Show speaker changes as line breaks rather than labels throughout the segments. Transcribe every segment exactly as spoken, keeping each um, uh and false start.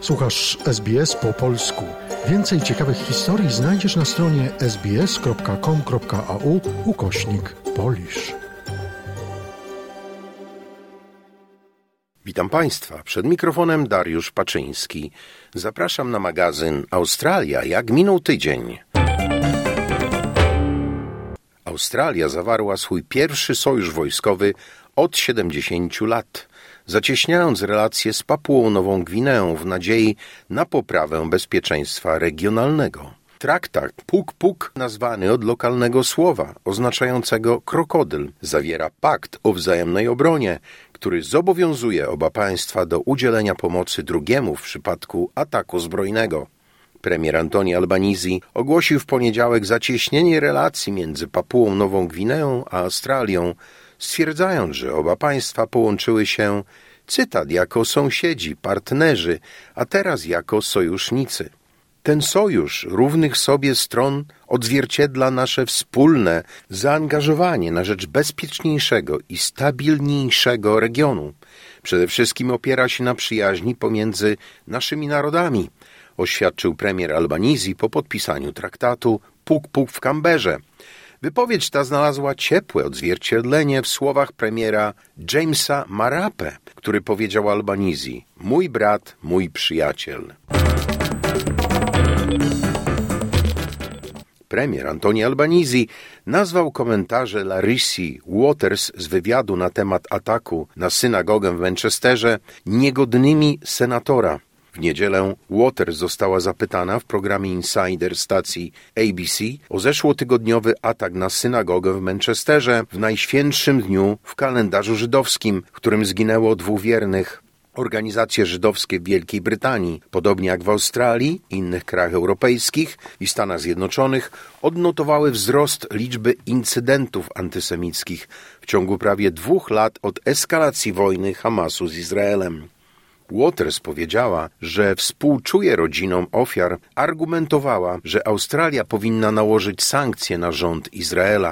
Słuchasz S B S po polsku. Więcej ciekawych historii znajdziesz na stronie sbs.com.au ukośnik Polish.
Witam Państwa. Przed mikrofonem Dariusz Paczyński. Zapraszam na magazyn Australia. Jak minął tydzień? Australia zawarła swój pierwszy sojusz wojskowy od siedemdziesięciu lat, zacieśniając relacje z Papuą Nową Gwineą w nadziei na poprawę bezpieczeństwa regionalnego. Traktat Puk-Puk, nazwany od lokalnego słowa oznaczającego krokodyl, zawiera pakt o wzajemnej obronie, który zobowiązuje oba państwa do udzielenia pomocy drugiemu w przypadku ataku zbrojnego. Premier Anthony Albanese ogłosił w poniedziałek zacieśnienie relacji między Papuą Nową Gwineą a Australią, stwierdzając, że oba państwa połączyły się, cytat, jako sąsiedzi, partnerzy, a teraz jako sojusznicy. Ten sojusz równych sobie stron odzwierciedla nasze wspólne zaangażowanie na rzecz bezpieczniejszego i stabilniejszego regionu. Przede wszystkim opiera się na przyjaźni pomiędzy naszymi narodami, oświadczył premier Albanese po podpisaniu traktatu Puk-Puk w Kamberze. Wypowiedź ta znalazła ciepłe odzwierciedlenie w słowach premiera Jamesa Marape, który powiedział Albanese: mój brat, mój przyjaciel. Premier Anthony Albanese nazwał komentarze Larissy Waters z wywiadu na temat ataku na synagogę w Manchesterze niegodnymi senatora. W niedzielę Waters została zapytana w programie Insider stacji A B C o zeszłotygodniowy atak na synagogę w Manchesterze w najświętszym dniu w kalendarzu żydowskim, w którym zginęło dwóch wiernych. Organizacje żydowskie w Wielkiej Brytanii, podobnie jak w Australii, innych krajach europejskich i Stanach Zjednoczonych, odnotowały wzrost liczby incydentów antysemickich w ciągu prawie dwóch lat od eskalacji wojny Hamasu z Izraelem. Waters powiedziała, że współczuje rodzinom ofiar, argumentowała, że Australia powinna nałożyć sankcje na rząd Izraela.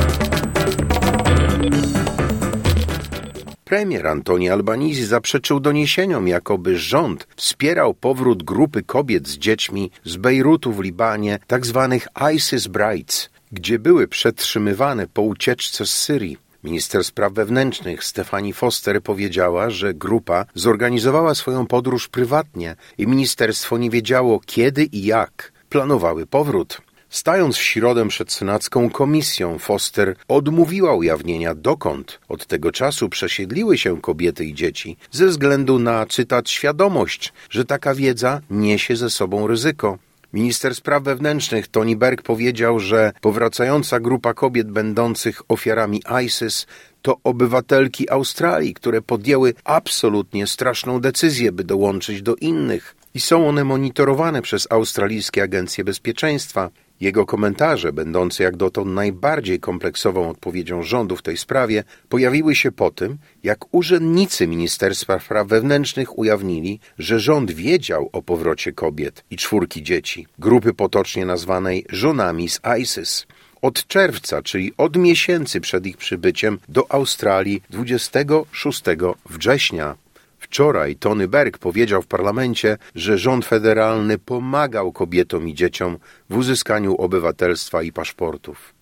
Premier Anthony Albanese zaprzeczył doniesieniom, jakoby rząd wspierał powrót grupy kobiet z dziećmi z Bejrutu w Libanie, tzw. ISIS Brides, gdzie były przetrzymywane po ucieczce z Syrii. Minister spraw wewnętrznych Stephanie Foster powiedziała, że grupa zorganizowała swoją podróż prywatnie i ministerstwo nie wiedziało, kiedy i jak planowały powrót. Stając w środę przed senacką komisją, Foster odmówiła ujawnienia, dokąd od tego czasu przesiedliły się kobiety i dzieci, ze względu na, cytat, świadomość, że taka wiedza niesie ze sobą ryzyko. Minister spraw wewnętrznych Tony Burke powiedział, że powracająca grupa kobiet będących ofiarami ISIS to obywatelki Australii, które podjęły absolutnie straszną decyzję, by dołączyć do innych i są one monitorowane przez australijskie agencje bezpieczeństwa. Jego komentarze, będące jak dotąd najbardziej kompleksową odpowiedzią rządu w tej sprawie, pojawiły się po tym, jak urzędnicy Ministerstwa Spraw Wewnętrznych ujawnili, że rząd wiedział o powrocie kobiet i czwórki dzieci, grupy potocznie nazwanej żonami z ISIS. Od czerwca, czyli od miesięcy przed ich przybyciem do Australii dwudziestego szóstego września. Wczoraj Tony Burke powiedział w parlamencie, że rząd federalny pomagał kobietom i dzieciom w uzyskaniu obywatelstwa i paszportów.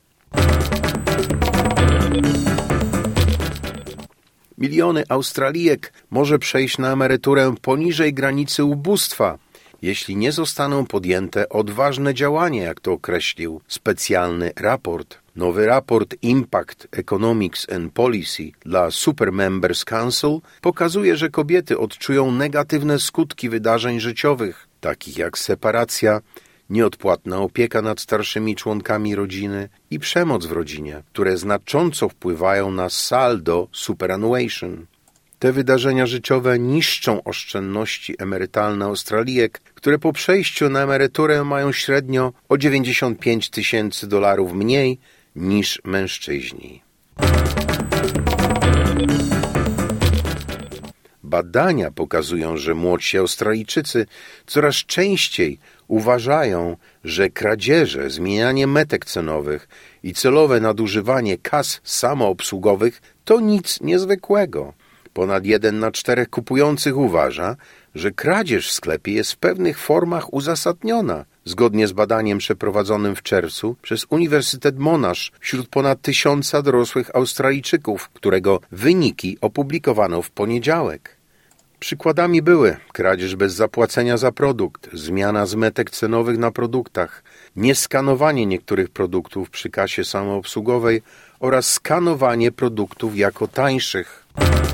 Miliony Australijek może przejść na emeryturę poniżej granicy ubóstwa, jeśli nie zostaną podjęte odważne działania, jak to określił specjalny raport. Nowy raport Impact Economics and Policy dla Super Members Council pokazuje, że kobiety odczują negatywne skutki wydarzeń życiowych, takich jak separacja, nieodpłatna opieka nad starszymi członkami rodziny i przemoc w rodzinie, które znacząco wpływają na saldo superannuation. Te wydarzenia życiowe niszczą oszczędności emerytalne Australijek, które po przejściu na emeryturę mają średnio o dziewięćdziesiąt pięć tysięcy dolarów mniej niż mężczyźni. Badania pokazują, że młodsi Australijczycy coraz częściej uważają, że kradzieże, zmienianie metek cenowych i celowe nadużywanie kas samoobsługowych to nic niezwykłego. Ponad jeden na czterech kupujących uważa, że kradzież w sklepie jest w pewnych formach uzasadniona. Zgodnie z badaniem przeprowadzonym w czerwcu przez Uniwersytet Monash wśród ponad tysiąca dorosłych Australijczyków, którego wyniki opublikowano w poniedziałek. Przykładami były kradzież bez zapłacenia za produkt, zmiana zmetek cenowych na produktach, nieskanowanie niektórych produktów przy kasie samoobsługowej oraz skanowanie produktów jako tańszych.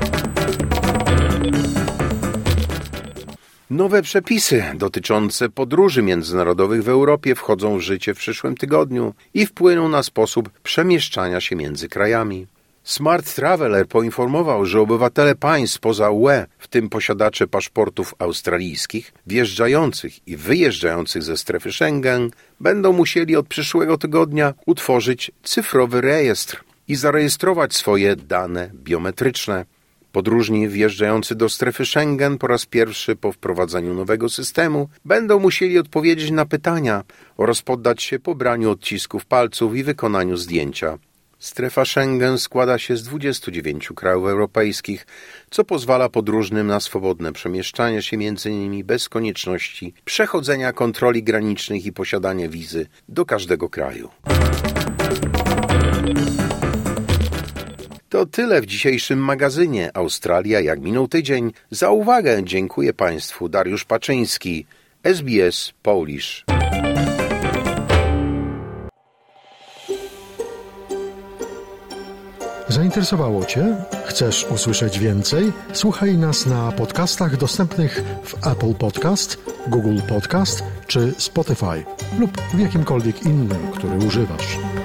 Nowe przepisy dotyczące podróży międzynarodowych w Europie wchodzą w życie w przyszłym tygodniu i wpłyną na sposób przemieszczania się między krajami. Smart Traveler poinformował, że obywatele państw spoza U E, w tym posiadacze paszportów australijskich, wjeżdżających i wyjeżdżających ze strefy Schengen, będą musieli od przyszłego tygodnia utworzyć cyfrowy rejestr i zarejestrować swoje dane biometryczne. Podróżni wjeżdżający do strefy Schengen po raz pierwszy po wprowadzeniu nowego systemu będą musieli odpowiedzieć na pytania oraz poddać się pobraniu odcisków palców i wykonaniu zdjęcia. Strefa Schengen składa się z dwudziestu dziewięciu krajów europejskich, co pozwala podróżnym na swobodne przemieszczanie się między nimi bez konieczności przechodzenia kontroli granicznych i posiadania wizy do każdego kraju. To tyle w dzisiejszym magazynie Australia jak minął tydzień. Za uwagę dziękuję Państwu. Dariusz Paczyński, S B S Polish.
Zainteresowało Cię? Chcesz usłyszeć więcej? Słuchaj nas na podcastach dostępnych w Apple Podcast, Google Podcast czy Spotify lub w jakimkolwiek innym, który używasz.